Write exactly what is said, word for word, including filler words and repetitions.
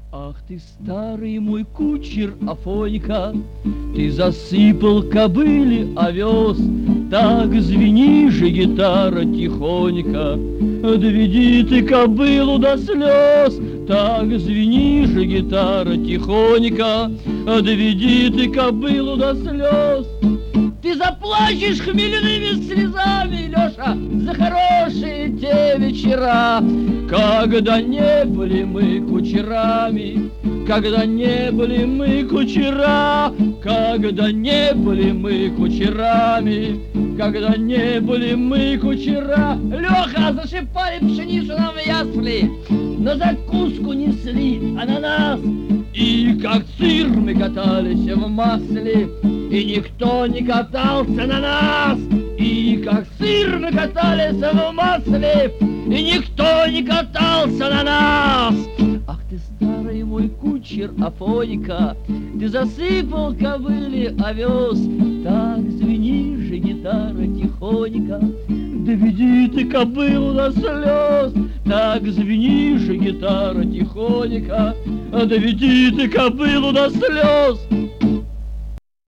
Ах ты, старый мой кучер Афонька, ты засыпал кобыле овес, так звени же гитара тихонько, доведи ты кобылу до слез, так звени же гитара тихонько, доведи ты кобылу до слез. Ты заплачешь хмельными слезами, Леша, за хорошие те вечера, когда не были мы кучерами, когда не были мы кучера, когда не были мы кучерами, когда не были мы кучера. Леха, зашипали пшеницу нам в ясли, на закуску несли ананас, и как сыр мы катались в масле, и никто не катался на нас. И как сыр мы катались в масле, и никто не катался на нас. Ах ты, старый мой кучер Афонька, ты засыпал кобыле овес, так звени же гитара тихонько, доведи ты кобылу до слез, так звени же гитара тихонько, доведи ты кобылу до слез.